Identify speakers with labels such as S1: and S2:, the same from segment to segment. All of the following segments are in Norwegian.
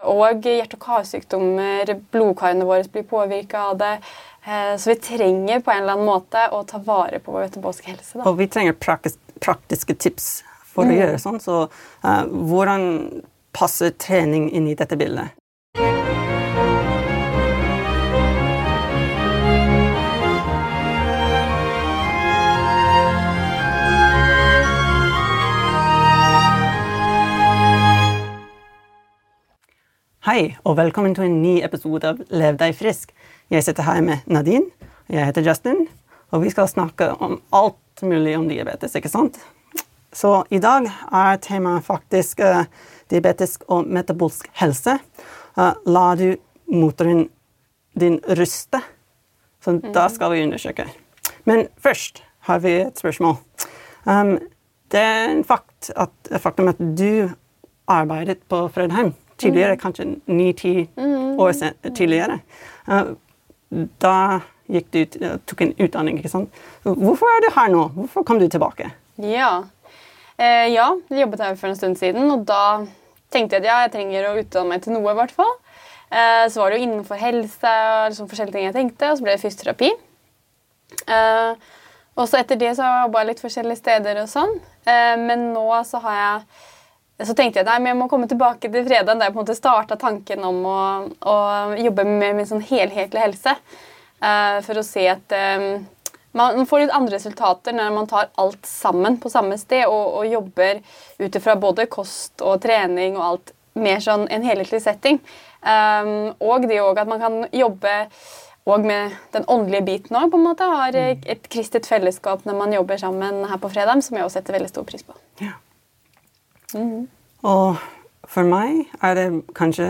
S1: og hjerte- og karsykdommer, blodkarene våre blir påvirket av det. Så vi trenger på en eller annen måte å ta vare på vår metabolske helse. Da.
S2: Og vi trenger praktiske tips for å gjøre sånn, så hvordan passer trening inn i dette bildet? Hei, og velkommen til en ny episode av Lev deg frisk. Jeg sitter her med Nadine, jeg heter Justin, og vi skal snakke om alt mulig om diabetes, ikke sant? Så i dag temaet faktisk diabetisk og metabolsk helse. La du motoren din ruste? Så da skal vi undersøke. Men først har vi et spørsmål. Det en faktum at du arbeidet på Fredheim tidligere, kanskje 9-10 år tidligere. Da gikk du tok en utdanning, ikke sant? Hvorfor du her nå? Hvorfor kom du tilbake?
S1: Ja, jeg jobbet her for en stund siden, og da tenkte jeg at jeg trenger å utdanne meg til noe i hvert fall. Så var det jo innenfor helse og liksom forskjellige ting jeg tenkte, og så ble det fysioterapi. Og så etter det så har jeg jobbet litt forskjellige steder og sånn. Men nå så tenkte jeg at jeg må komme tilbake til fredagen, der jeg på en måte startet tanken om å jobbe med min sånn helhetlig helse. For å se at man får litt andre resultater når man tar alt sammen på samme sted, og jobber utifra både kost og trening og alt mer sånn en helhetlig setting. Og det også at man kan jobbe og med den åndelige biten også, på en måte, har et kristet fellesskap når man jobber sammen her på fredag, som jeg også setter veldig stor pris på.
S2: Ja. Og for meg det kanskje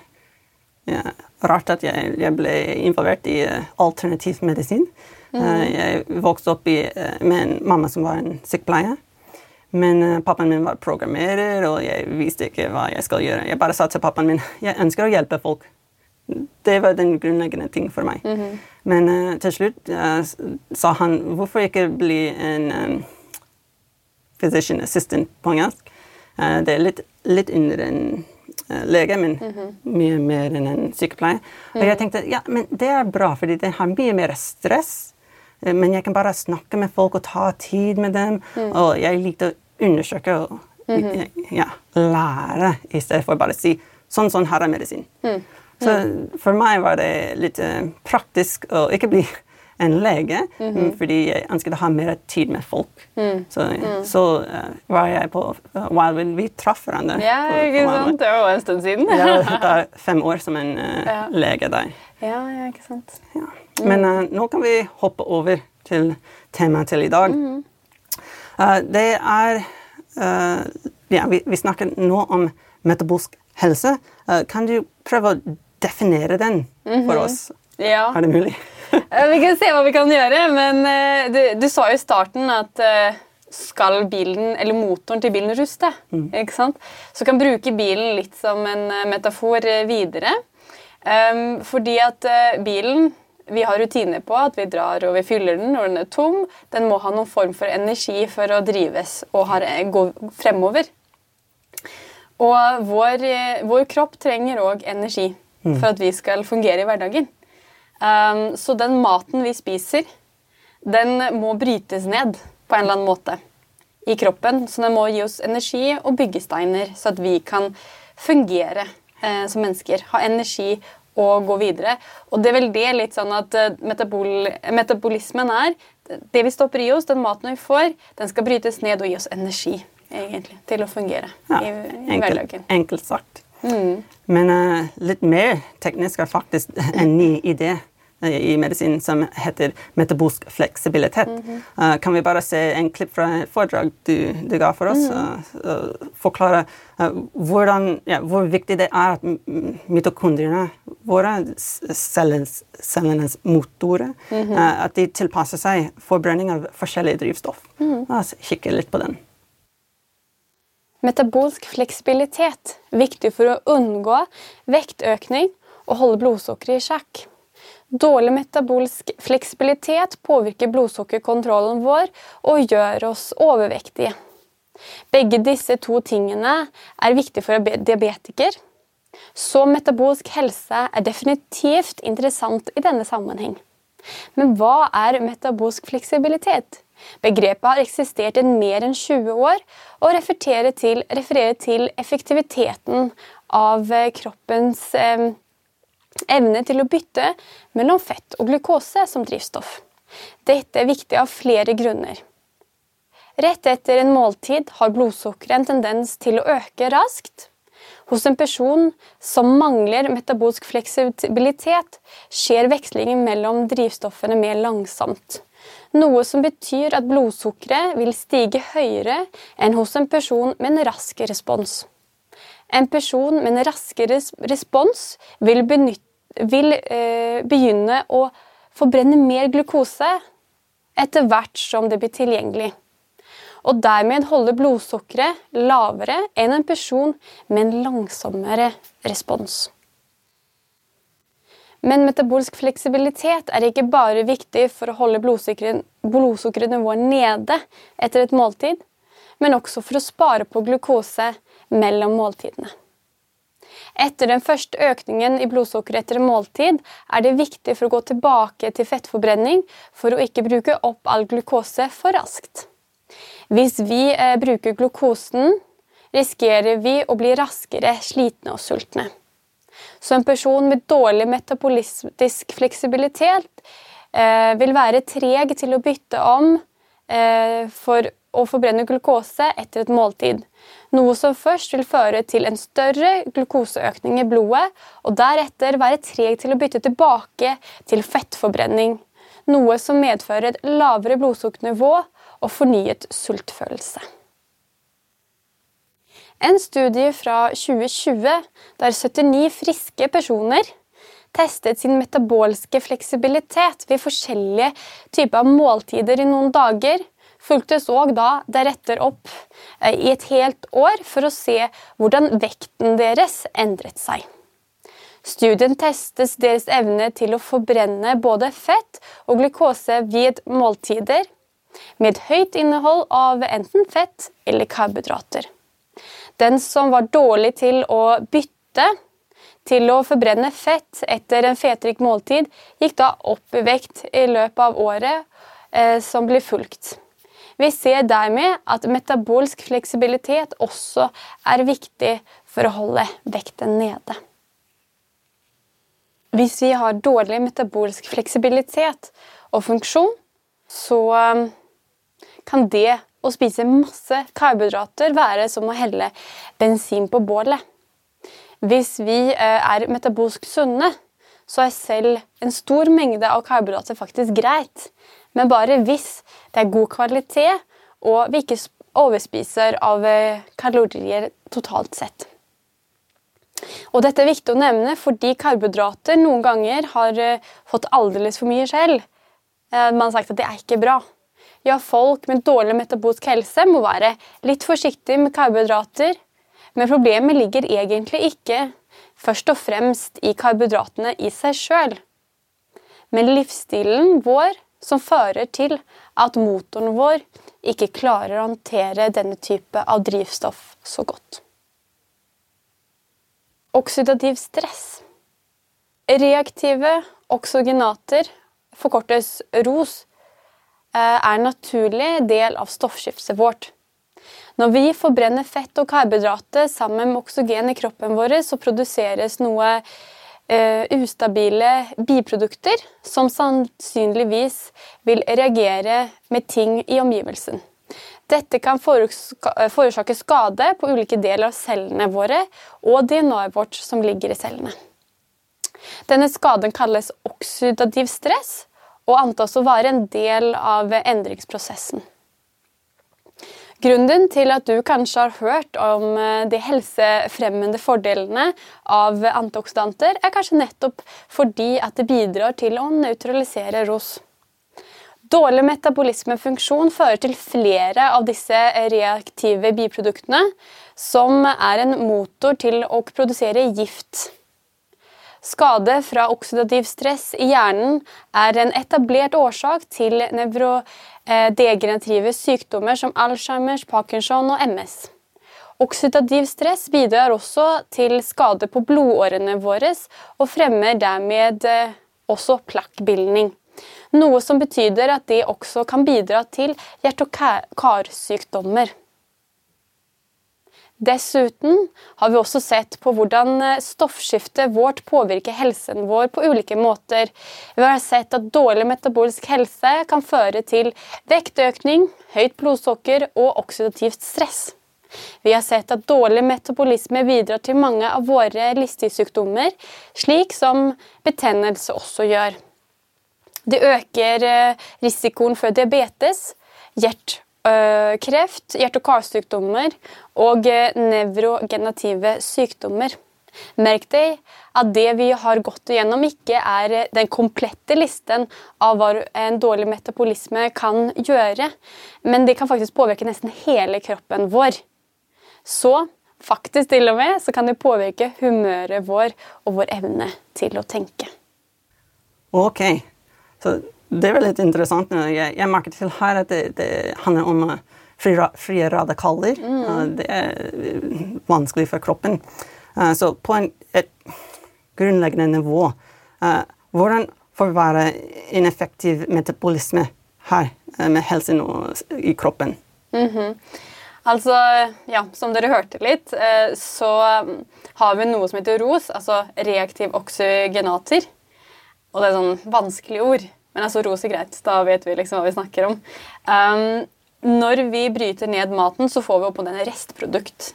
S2: rart at jeg ble involvert i alternativ medisin. Jeg vokste opp med en mamma som var en sykepleier, men pappaen min var programmerer, og jeg visste ikke hva jeg skal gjøre. Jeg bare sa til pappaen min, jeg ønsker å hjelpe folk. Det var den grunnleggende ting for meg. Men til slutt sa han, hvorfor ikke bli en physician assistant på engelsk? Det litt under en lege, men mye mer enn en sykepleier. Og jeg tenkte, ja, men det bra, fordi det har mye mer stress, men jeg kan bare snakke med folk og ta tid med dem, og jeg liker å undersøke og lære, i stedet for bare å si, sånn her medisin. Så for meg var det litt praktisk å ikke bli en lege, fordi jeg ønsket å ha mer tid med folk. Så var jeg på Wildwood, vi traff hverandre.
S1: Ja, ikke sant? Det var en stund siden.
S2: Jeg var 5 år som en lege der.
S1: Ja, ikke sant.
S2: Ja. Men nå kan vi hoppe over til temaet til i dag. Det vi snakker nå om metabolsk helse. Kan du prøve å definere den for oss?
S1: Ja.
S2: Det mulig?
S1: Vi kan se hva vi kan gjøre, men du sa jo i starten at skal bilen, eller motoren til bilen ruste, ikke sant? Så kan bruke bilen litt som en metafor videre, fordi at bilen, vi har rutiner på at vi drar og vi fyller den når den tom, den må ha noen form for energi for å drives og gå fremover. Og vår kropp trenger også energi for at vi skal fungere i hverdagen. Så den maten vi spiser, den må brytes ned på en eller annen måte i kroppen, så den må gi oss energi og byggesteiner, så at vi kan fungere som mennesker, ha energi og gå videre. Og det vel det litt sånn at metabolismen det vi stopper i oss, den maten vi får, den skal brytes ned og gi oss energi, egentlig, til å fungere i hverdagen.
S2: Enkelt sagt. Men litt mer teknisk faktisk en ny idé i medisin som heter metabolsk fleksibilitet. Kan vi bare se en klipp fra et foredrag du ga for oss? Forklare hvor viktig det at mitokondriene, våre cellenes motorer, at de tilpasser seg forbrenning av forskjellige drivstoff. Kikke litt på den.
S1: Metabolsk fleksibilitet, viktig for å unngå vektøkning og holde blodsukkeret i sjakk. Dårlig metabolsk fleksibilitet påvirker blodsukkerkontrollen vår og gjør oss overvektige. Begge disse to tingene viktige for diabetiker. Så metabolsk helse definitivt interessant i denne sammenheng. Men hva metabolsk fleksibilitet? Begrepet har eksistert i mer enn 20 år og refererer til effektiviteten av kroppens evne til å bytte mellom fett og glukose som drivstoff. Dette viktig av flere grunner. Rett etter en måltid har blodsukkeret en tendens til å øke raskt. Hos en person som mangler metabolsk fleksibilitet, skjer vekslingen mellom drivstoffene mer langsomt. Noe som betyr at blodsukkeret vil stige høyere enn hos en person med en rask respons. En person med en raskere respons vil begynne å forbrenne mer glukose etter hvert som det blir tilgjengelig. Og dermed holde blodsukkeret lavere enn en person med en langsommere respons. Men metabolsk fleksibilitet ikke bare viktig for å holde blodsukkernivået nede etter et måltid, men også for å spare på glukose mellom måltidene. Etter den første økningen i blodsukker etter en måltid det viktig for å gå tilbake til fettforbrenning for å ikke bruke opp all glukose for raskt. Hvis vi bruker glukosen, risikerer vi å bli raskere slitne og sultne. Så en person med dårlig metabolistisk fleksibilitet vil være treg til å bytte om for å forbrenne glukose etter et måltid. Noe som først vil føre til en større glukoseøkning i blodet, og deretter være treg til å bytte tilbake til fettforbrenning. Noe som medfører et lavere blodsukkernivå og fornyet sultfølelse. En studie fra 2020, der 79 friske personer testet sin metabolske fleksibilitet ved forskjellige typer måltider i noen dager, fulgtes også deretter opp i et helt år for å se hvordan vekten deres endret seg. Studien testes deres evne til å forbrenne både fett og glukose ved måltider, med høyt innhold av enten fett eller karbohydrater. Den som var dårlig til å bytte til å forbrenne fett etter en fetrik måltid, gikk da opp i vekt i løpet av året som ble fulgt. Vi ser dermed at metabolsk fleksibilitet også viktig for å holde vekten nede. Hvis vi har dårlig metabolsk fleksibilitet og funksjon, så kan det å spise masse karbohydrater være som å helle bensin på bålet. Hvis vi metabolsk sunne, så selv en stor mengde av karbohydrater faktisk greit, men bare hvis det god kvalitet og vi ikke overspiser av kalorier totalt sett. Og dette viktig å nevne fordi karbohydrater noen ganger har fått aldeles for mye selv. Man har sagt at det ikke bra. Ja, folk med dårlig metabolsk helse må være litt forsiktige med karbohydrater, men problemet ligger egentlig ikke først og fremst i karbohydratene i seg selv, men livsstilen vår som fører til at motoren vår ikke klarer å håndtere denne type av drivstoff så godt. Oksidativ stress. Reaktive oksygenater, forkortes ROS, en naturlig del av stoffskiftet vårt. Når vi forbrenner fett og karbohydrater sammen med oksygen i kroppen vår, så produseres noe ustabile biprodukter som sannsynligvis vil reagere med ting i omgivelsen. Dette kan forårsake skade på ulike deler av cellene våre og DNA-et vårt som ligger i cellene. Denne skaden kalles oksidativ stress og antas å være en del av endringsprosessen. Grunnen til at du kanskje har hørt om de helsefremmende fordelene av antioksidanter kanskje nettopp fordi at det bidrar til å nøytralisere ROS. Dårlig metabolismefunksjon fører til flere av disse reaktive biproduktene, som en motor til å produsere gift. Skade fra oksidativ stress i hjernen en etablert årsak til nevrodegenerative sykdommer som Alzheimers, Parkinson og MS. Oxidativ stress bidrar også til skade på blodårene våre og fremmer dermed også plakkbildning. Noe som betyder at det også kan bidra til hjerte- og karsykdommer. Dessuten har vi også sett på hvordan stoffskiftet vårt påvirker helsen vår på ulike måter. Vi har sett at dårlig metabolisk helse kan føre til vektøkning, høyt blodsukker og oksidativt stress. Vi har sett at dårlig metabolisme bidrar til mange av våre livsstilssykdommer, slik som betennelse også gjør. Det øker risikoen for diabetes, kreft, hjerte- og karsykdommer og nevrogenerative sykdommer. Merk deg at det vi har gått igjennom ikke den komplette listen av hva en dårlig metabolisme kan gjøre, men det kan faktisk påvirke nesten hele kroppen vår. Så faktisk til og med så kan det påvirke humøret vår og vår evne til å tenke.
S2: Ok, så det er litt interessant. Jeg merker til her at det handler om frie radikaler. Det er vanskelig for kroppen. Så på et grunnleggende nivå, hvordan får det være en effektiv metabolisme her med helsen i kroppen?
S1: Altså, ja, som dere hørte litt, så har vi noe som heter ROS, altså reaktiv oksygenater. Og det er sånn vanskelig ord, men altså ROS er greit, da vet vi liksom hva vi snakker om. Når vi bryter ned maten, så får vi oppå den restprodukt.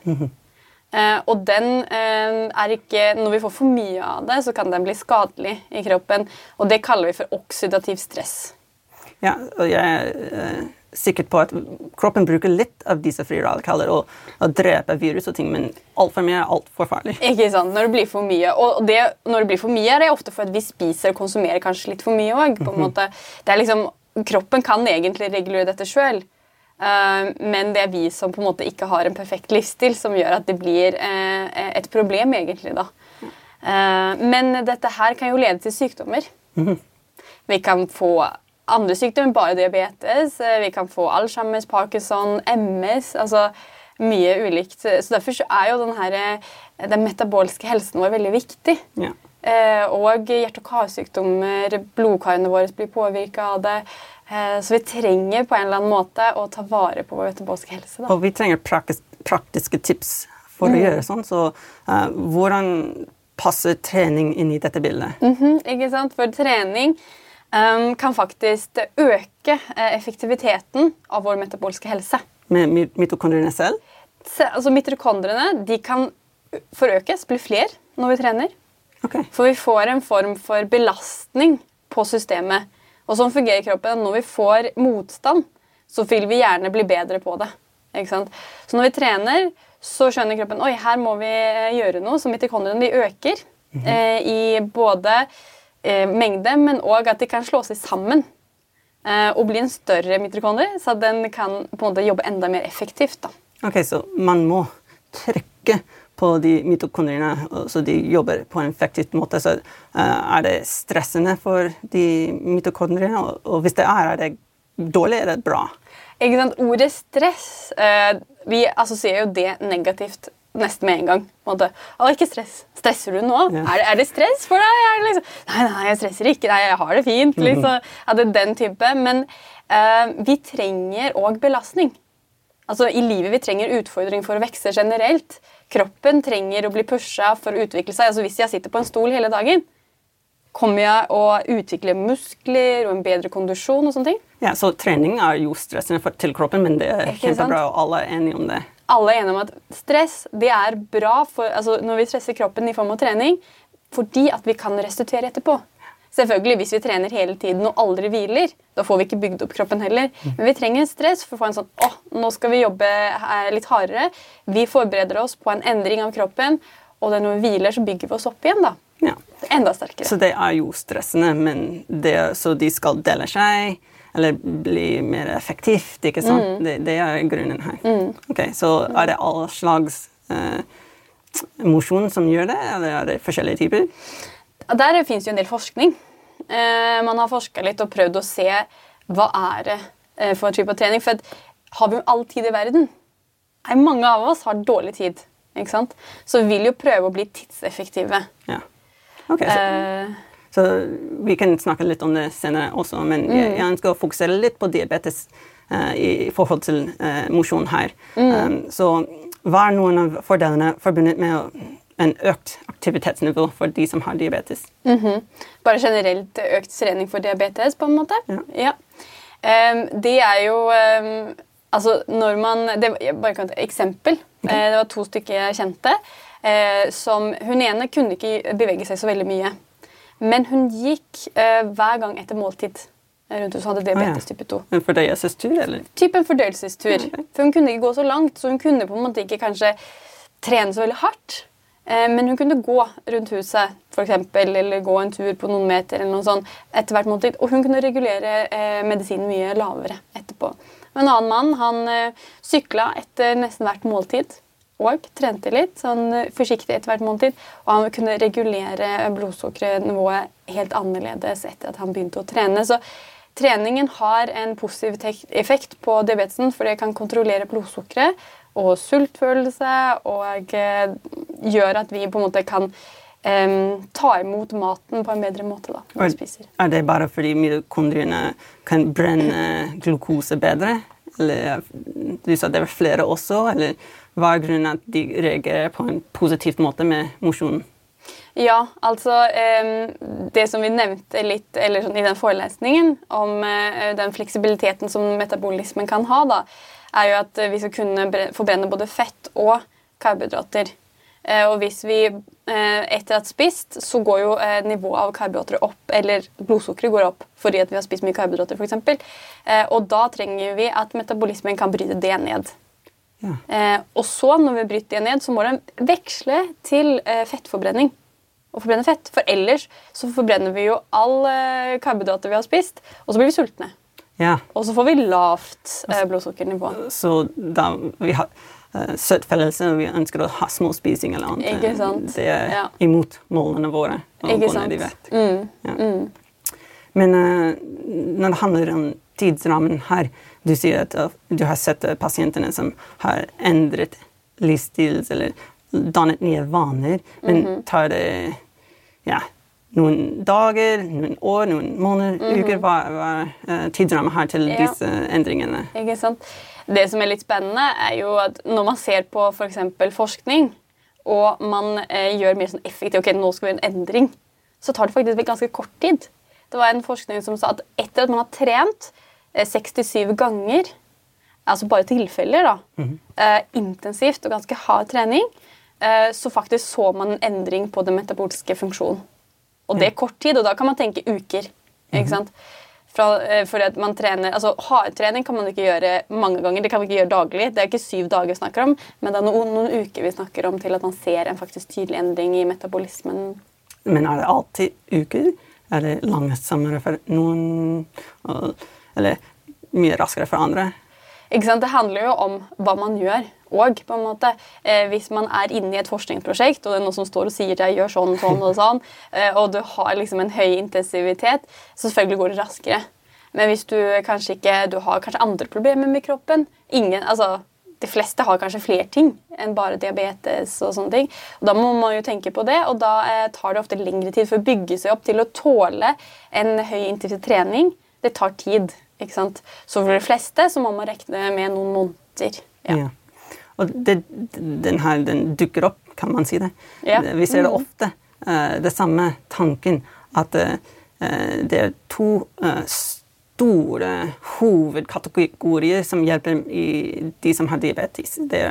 S1: Og den ikke, når vi får for mye av det, så kan den bli skadelig i kroppen, og det kaller vi for oksidativ stress.
S2: Ja, og jeg sikkert på at kroppen bruker litt av disse frie radikaler og dreper virus og ting, men alt for mye er alt for farlig.
S1: Ikke sant, når det blir for mye. Og når det blir for mye, det ofte for at vi spiser og konsumerer kanskje litt for mye også, på en måte. Det liksom, kroppen kan egentlig regulere dette selv, men det er vi som på en måte ikke har en perfekt livsstil som gjør at det blir et problem egentlig da. Men dette her kan jo lede til sykdommer. Vi kan få andre sykdommer, bare diabetes, vi kan få Alzheimer's, Parkinson, MS, altså mye ulikt. Så derfor er jo den metabolske helsen vår veldig viktig.
S2: Ja.
S1: Og hjerte- og karsykdommer, blodkarene våre blir påvirket av det. Så vi trenger på en eller annen måte å ta vare på vår metabolske helse. Da.
S2: Og vi trenger praktiske tips for å gjøre sånn, så hvordan passer trening inn i dette bildet?
S1: Ikke sant? For trening kan faktisk øke effektiviteten av vår metabolske helse.
S2: Med mitokondriene selv?
S1: Altså mitokondriene, de kan forøkes, bli flere når vi trener.
S2: Okay.
S1: For vi får en form for belastning på systemet. Og sånn fungerer kroppen. Når vi får motstand, så vil vi gjerne bli bedre på det. Ikke sant? Så når vi trener, så skjønner kroppen, oi, her må vi gjøre noe. Så mitokondriene de øker i både mengde, men også at de kan slå seg sammen og bli en større mitokondrie, så at den kan på en måte jobbe enda mer effektivt. Da.
S2: Ok, så man må trykke på de mitokondriene, så de jobber på en effektiv måte. Så det stressende for de mitokondriene, og hvis det er det dårlig, er det bra?
S1: Ikke sant? Ordet stress, vi assosierer jo det negativt nesten med en gang. På en måte. Ikke stress. Stresser du nå? Ja. Er det stress for deg? Liksom, nei, jeg stresser ikke. Nei, jeg har det fint. Liksom. Det er den type. Men vi trenger også belastning. Altså, i livet vi trenger utfordring for å vekse generelt. Kroppen trenger å bli pushet for å utvikle seg. Altså, hvis jeg sitter på en stol hele dagen, kommer jeg å utvikle muskler og en bedre kondisjon og sånne ting.
S2: Ja, så trening er jo stressende til kroppen, men det er kjempebra, og alle er enige om det.
S1: Alle er enige om at stress det er bra for, altså når vi stresser kroppen i form av trening, fordi at vi kan restituere etterpå. Selvfølgelig, hvis vi trener hele tiden og aldri hviler, da får vi ikke bygd opp kroppen heller. Men vi trenger stress for å få en sånn, nå skal vi jobbe litt hardere. Vi forbereder oss på en endring av kroppen, og når vi hviler, så bygger vi oss opp igjen da.
S2: Ja.
S1: Enda sterkere.
S2: Så det er jo stressende, men så de skal dele seg, eller bli mer effektivt, ikke sant? Det er grunnen her. Ok, så er det all slags emosjon som gjør det, eller er det forskjellige typer?
S1: Der finnes jo en del forskning. Man har forsket litt og prøvd å se hva er det for en type trening, for har vi jo all tid i verden. mange av oss har dårlig tid, ikke sant? Så vi vil jo prøve å bli tidseffektive.
S2: Ja. Ok, så vi kan snakke litt om det senere også, men jeg ønsker å fokusere litt på diabetes i forhold til mosjon her. Så hva noen av fordelene forbundet med en økt aktivitetsnivå for de som har diabetes?
S1: Bare generelt økt trening for diabetes, på en måte? Ja. Det jo altså, når man... bare kan ta et eksempel. Det var 2 stykker jeg kjente, som hun ene kunne ikke bevege seg så veldig mye. Men hun gikk hver gang etter måltid rundt hos hadde diabetes type 2.
S2: En fordøyelsestur, eller?
S1: Typen fordøyelsestur. Okay. For hun kunne ikke gå så langt, så hun kunne på en måte ikke kanskje trene så veldig hardt. Men hun kunne gå rundt huset, for eksempel, eller gå en tur på noen meter, eller noe sånt, etter hvert måltid. Og hun kunne regulere medisinen mye lavere etterpå. Men en annen mann, han syklet etter nesten hvert måltid, og trente litt, sånn forsiktig etter hvert måltid, og han kunne regulere blodsukkernivået helt annerledes etter at han begynte å trene. Så treningen har en positiv effekt på diabetesen, for det kan kontrollere blodsukkeret og sultfølelse, og gjør at vi på en måte kan ta imot maten på en bedre måte da, når vi spiser.
S2: Det bare fordi mitokondriene kan brenne glukose bedre? Eller du sa det var flere også, eller hva grunnen at de reagerer på en positiv måte med mosjon?
S1: Ja, altså det som vi nevnte litt eller sånn, i den forelesningen om den fleksibiliteten som metabolismen kan ha, da, jo at vi skal kunne forbrenne både fett og karbohydrater. Og hvis vi etter at spist, så går jo nivået av karbohydrater opp, eller blodsukkeret går opp, fordi at vi har spist mye karbohydrater for eksempel. Og da trenger vi at metabolismen kan bryte det ned. Ja. Og så, når vi bryter det ned, så må den veksle til fettforbrenning. Og forbrenne fett, for ellers så forbrenner vi jo all karbohydrater vi har spist, og så blir vi sultne. Ja. Og så får vi lavt blodsukkernivå. Så
S2: da vi har søtfellelse, og vi ønsker å ha små spising eller annet.
S1: Ikke sant?
S2: Det imot målene våre.
S1: Ikke sant?
S2: Men når det handler om tidsrammen her, du sier at du har sett pasientene som har endret livsstil eller dannet nye vaner, men tar det noen dager, noen år, noen måneder, uker, hva tidsrammen her til disse endringene?
S1: Ikke sant? Det som litt spennende jo at når man ser på for eksempel forskning, og man gjør mer sånn effektivt, ok, nå skal vi gjøre en endring, så tar det faktisk ganske kort tid. Det var en forskning som sa at etter at man har trent 67 ganger, altså bare tilfeller da, intensivt og ganske hard trening, så faktisk så man en endring på den metaboliske funksjonen. Og det kort tid, og da kan man tenke uker, ikke sant? For at man trener, altså hardtrening kan man ikke gjøre mange ganger, det kan vi ikke gjøre daglig, det ikke 7 dager vi snakker om, men det noen uker vi snakker om til at man ser en faktisk tydelig endring i metabolismen.
S2: Men det alltid uker? Det langsommere for noen, eller mye raskere for andre?
S1: Ikke sant? Det handler jo om hva man gjør, og på en måte, hvis man inne i et forskningsprosjekt, og det noen som står og sier at jeg gjør sånn, sånn og sånn, og du har liksom en høy intensivitet, så selvfølgelig går det raskere. Men hvis du kanskje ikke, du har kanskje andre problemer med kroppen, de fleste har kanskje flere ting enn bare diabetes og sånne ting, og da må man jo tenke på det, og da tar det ofte lengre tid for å bygge seg opp til å tåle en høy intensiv trening. Det tar tid, ikke sant? Så for de fleste så må man rekne med noen måneder. Ja.
S2: Og den dukker opp, kan man si det. Ja. Vi ser det ofte, det samme tanken, at det 2 store hovedkategorier som hjelper i de som har diabetes. Det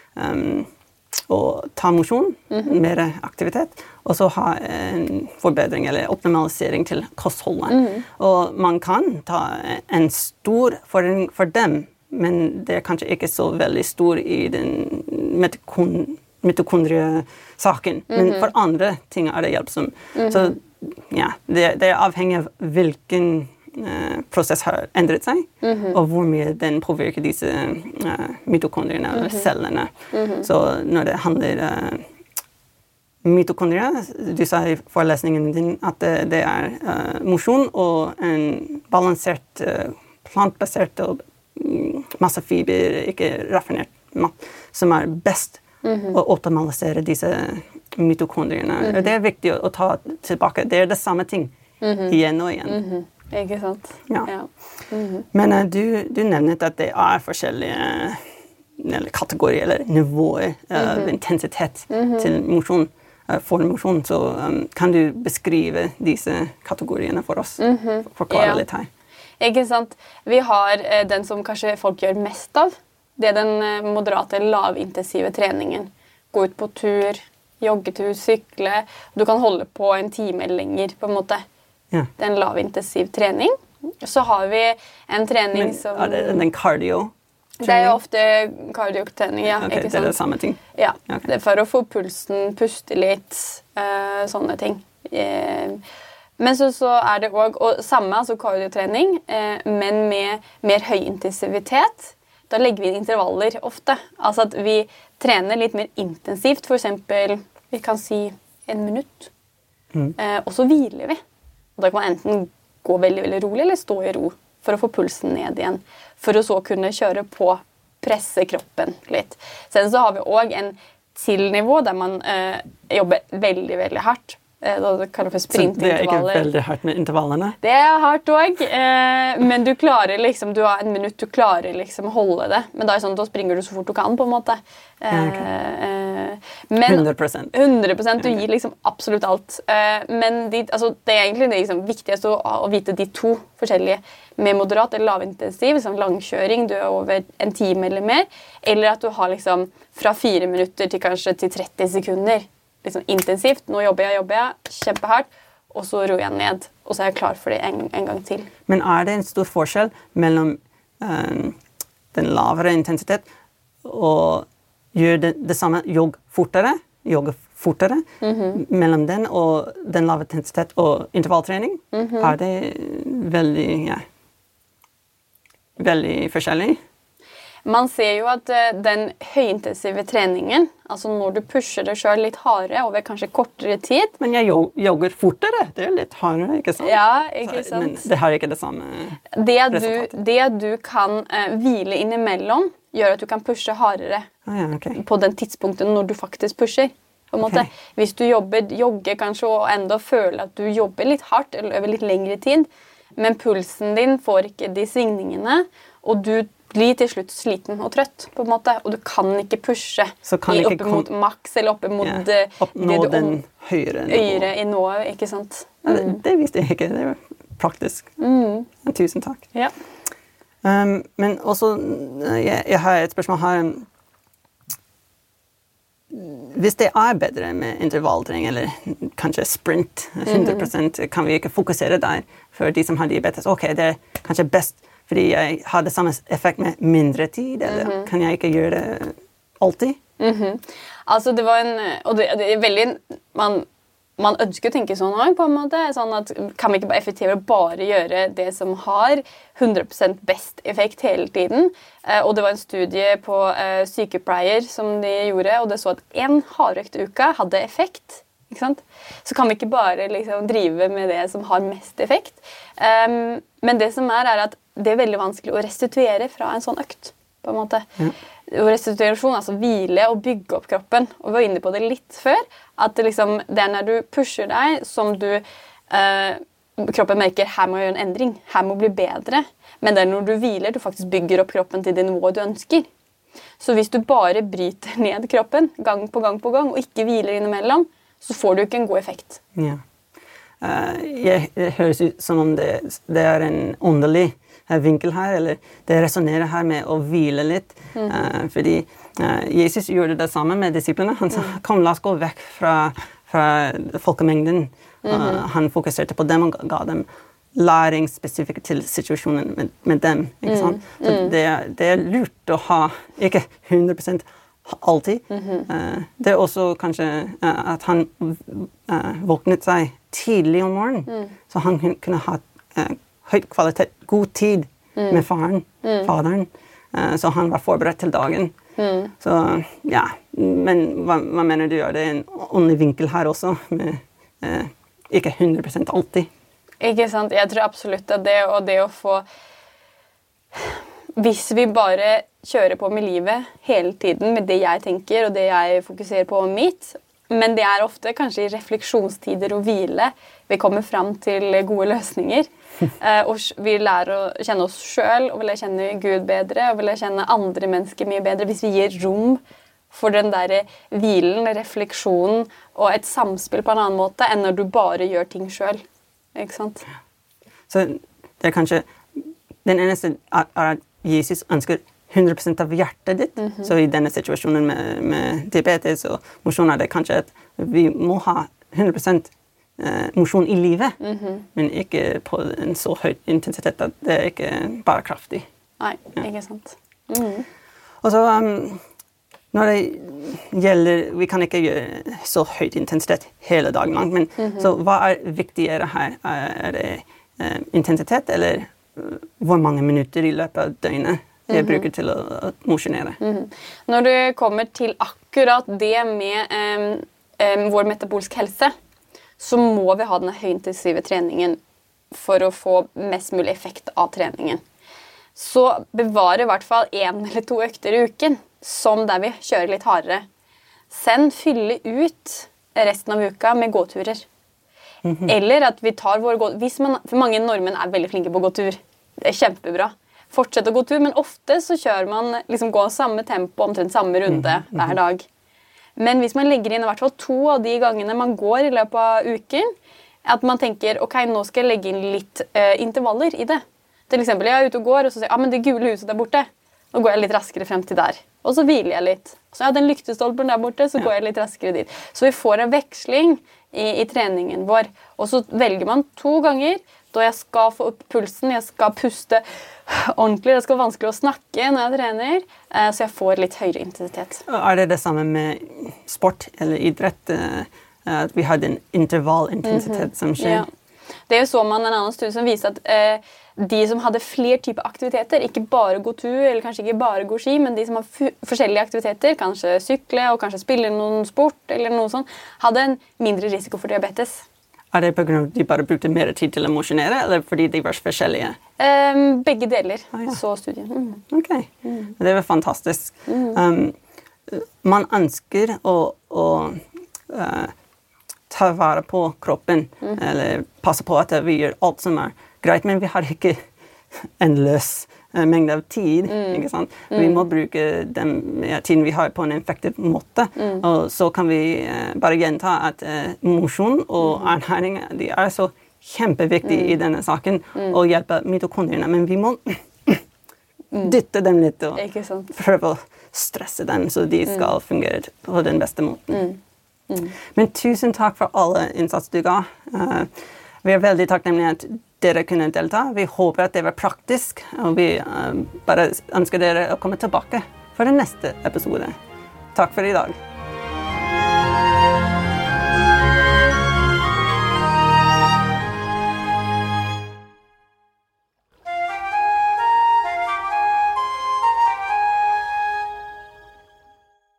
S2: å ta mosjon, mer aktivitet, og så ha en forbedring eller optimalisering til kostholdet. Og man kan ta en stor forbedring for dem, men det kanskje ikke så veldig stor i den mitokondrie-saken. Men for andre ting det hjelpsom. Så ja, det avhengig av hvilken prosess har endret seg, og hvor mye den påvirker disse mitokondriene eller cellene. Så når det handler mitokondrier, du sa i forelesningen din at det mosjon og en balansert, plantbasert og masse fiber, ikke raffinert som best å optimalisere disse mitokondriene. Det viktig å ta tilbake. Det det samme ting igjen og igjen.
S1: Ikke sant?
S2: Ja. Men du nevnet at det forskjellige kategorier eller nivåer av intensitet til mosjon. For mosjon, så kan du beskrive disse kategoriene for oss? Forklare litt her.
S1: Ikke sant? Vi har den som kanskje folk gjør mest av. Det den moderate, lavintensive treningen. Gå ut på tur, joggetur, sykle. Du kan holde på en time eller lenger, på en måte.
S2: Ja.
S1: Det en lavintensiv trening. Så har vi en trening som...
S2: det den cardio?
S1: Det jo ofte kardiotrening, ja.
S2: Okay,
S1: ikke sant?
S2: Det det samme ting?
S1: Ja,
S2: okay.
S1: Det for å få pulsen, puste litt, sånne ting. Men så det også, og samme, altså kardiotrening, men med mer høy intensivitet. Da legger vi intervaller ofte. Altså at vi trener litt mer intensivt, for eksempel, vi kan si 1 minutt. Og så hviler vi. Og da kan man enten gå veldig, veldig rolig, eller stå i ro, for å få pulsen ned igjen. For å så kunne kjøre på, presse kroppen litt. Sen så har vi også en til-nivå, der man jobber veldig, veldig hardt. Det kalles for sprintintervaller.
S2: Så det ikke veldig hardt med intervallene? Det
S1: hardt også, men du klarer liksom, du har 1 minutt, du klarer liksom holde det. Men da sånn, da springer du så fort du kan, på en måte. Men
S2: 100%.
S1: 100%, du gir liksom absolutt alt. Men altså, det egentlig det liksom, viktigste å vite de to forskjellige. Med moderat eller lavintensiv, liksom langkjøring, du over 1 time eller mer. Eller at du har liksom fra 4 minutter til kanskje til 30 sekunder. Liksom intensivt. Nå jobber jeg kjempehardt, og så roer jeg ned, og så jeg klar for det en gang til.
S2: Men det en stor forskjell mellom den lavere intensitet og gjøre det samme jogge fortere, mellom den og den lave intensitet og intervalltrening? Det veldig forskjellig?
S1: Man ser jo at den høyintensive treningen, altså når du pusher deg selv litt hardere over kanskje kortere tid.
S2: Men jeg jogger fortere, det litt hardere, ikke sant?
S1: Ja, ikke sant?
S2: Men det har ikke det samme resultatet.
S1: Det du kan hvile innimellom, gjør at du kan pushe hardere på den tidspunkten når du faktisk pusher. På en måte. Hvis du jogger kanskje og enda føler at du jobber litt hardt eller over litt lengre tid, men pulsen din får ikke de svingningene, og du blir til slutt sliten og trøtt, på en måte, og du kan ikke pushe opp mot maks, eller opp mot
S2: oppnå den høyere
S1: nivået, ikke sant?
S2: Det visste jeg ikke, det var praktisk. Tusen takk.
S1: Ja.
S2: Men også, jeg har et spørsmål her. Hvis det bedre med intervalltrening, eller kanskje sprint, 100%, kan vi ikke fokusere der for de som har diabetes. Ok, det kanskje best, fordi jeg har det samme effekt med mindre tid, eller kan jeg ikke gjøre det alltid?
S1: Altså, det var og det veldig, man ønsker å tenke sånn også, på en måte, sånn at kan vi ikke bare effektivere bare gjøre det som har 100% best effekt hele tiden, og det var en studie på sykepleier som de gjorde, og det så at 1 hardøkt uke hadde effekt, ikke sant? Så kan vi ikke bare liksom drive med det som har mest effekt, men det som at det veldig vanskelig å restituere fra en sånn økt, på en måte. Og restituerasjon, altså hvile og bygge opp kroppen. Og vi var inne på det litt før, at det er når du pusher deg, som kroppen merker, her må jeg gjøre en endring, her må bli bedre. Men det når du hviler, du faktisk bygger opp kroppen til det nivået du ønsker. Så hvis du bare bryter ned kroppen, gang på gang på gang, og ikke hviler innimellom, så får du ikke en god effekt.
S2: Ja. Det høres ut som om det en åndelig vinkel her, eller det resonerer her med å hvile litt, fordi Jesus gjorde det samme med disiplene. Han sa, kom, la oss gå vekk fra folkemengden. Han fokuserte på dem og ga dem læring spesifikt til situasjonen med dem. Ikke sant? Så det lurt å ha, ikke 100% alltid. Det også kanskje at han våknet seg tidlig om morgenen, så han kunne ha høyt kvalitet, god tid med faderen, så han var forberedt til dagen. Så ja, men hva mener du? Det en åndelig vinkel her også, med ikke 100% alltid.
S1: Ikke sant? Jeg tror absolutt at det å få hvis vi bare kjører på med livet hele tiden med det jeg tenker og det jeg fokuserer på mitt, men det ofte kanskje i refleksjonstider og hvile vi kommer frem til gode løsninger. Og vi lærer å kjenne oss selv, og vil jeg kjenne Gud bedre, og vil jeg kjenne andre mennesker mye bedre, hvis vi gir rom for den der hvilen, refleksjonen og et samspill på en annen måte enn når du bare gjør ting selv. Ikke sant?
S2: Så det kanskje den eneste at Jesus ønsker 100% av hjertet ditt. Så i denne situasjonen med diabetes og mosjon det kanskje at vi må ha 100% mosjon i livet, men ikke på en så høy intensitet at det ikke bare kraftig.
S1: Nei, ikke sant.
S2: Og så når det gjelder, vi kan ikke gjøre så høyt intensitet hele dagen lang, men så hva viktigere her? Det intensitet, eller hvor mange minutter i løpet av døgnet jeg bruker til å mosjonere?
S1: Når det kommer til akkurat det med vår metabolske helse, så må vi ha denne høyintensive treningen for å få mest mulig effekt av treningen. Så bevare i hvert fall 1 eller 2 økter i uken, som der vi kjører litt hardere. Sen fylle ut resten av uka med gåturer. Eller at vi tar våre gåturer. For mange nordmenn veldig flinke på å gå tur. Det kjempebra. Fortsett å gå tur, men ofte så kjører man liksom gå samme tempo, omtrent samme runde hver dag. Men hvis man legger inn i hvert fall 2 av de gangene man går i løpet av uken, at man tenker, ok, nå skal jeg legge inn litt intervaller i det. Til eksempel, jeg ute og går, og så sier jeg, men det gule huset der borte, nå går jeg litt raskere frem til der. Og så hviler jeg litt. Så den lyktestolpen der borte, så går jeg litt raskere dit. Så vi får en veksling i treningen vår. Og så velger man 2 ganger, da jeg skal få opp pulsen, jeg skal puste ordentlig, det skal være vanskelig å snakke når jeg trener, så jeg får litt høyere intensitet.
S2: Det det samme med sport eller idrett, at vi har en intervallintensitet som skjer?
S1: Ja. Det så man en annen studie som viste at de som hadde flere typer aktiviteter, ikke bare gå tur, eller kanskje ikke bare gå ski, men de som har forskjellige aktiviteter, kanskje sykle og kanskje spille noen sport eller noe sånt, hadde en mindre risiko for diabetes.
S2: Det på grunn av at de bare brukte mer tid til å mosjonere, eller fordi de var forskjellige?
S1: Begge deler, så studien.
S2: Ok, det var fantastisk. Man ønsker å ta vare på kroppen, eller passe på at vi gjør alt som greit, men vi har ikke en løs mengde av tid, ikke sant? Vi må bruke den tiden vi har på en effektiv måte, og så kan vi bare gjenta at mosjon og ernæring, de så kjempeviktige i denne saken, og hjelpe mitokondriene, men vi må dytte dem litt og prøve å stresse dem, så de skal fungere på den beste måten. Men tusen takk for alle innsats du ga. Vi veldig takknemlige at dere kunne delta. Vi håper at det var praktisk, og vi bare ønsker dere å komme tilbake for den neste episode. Takk for i dag.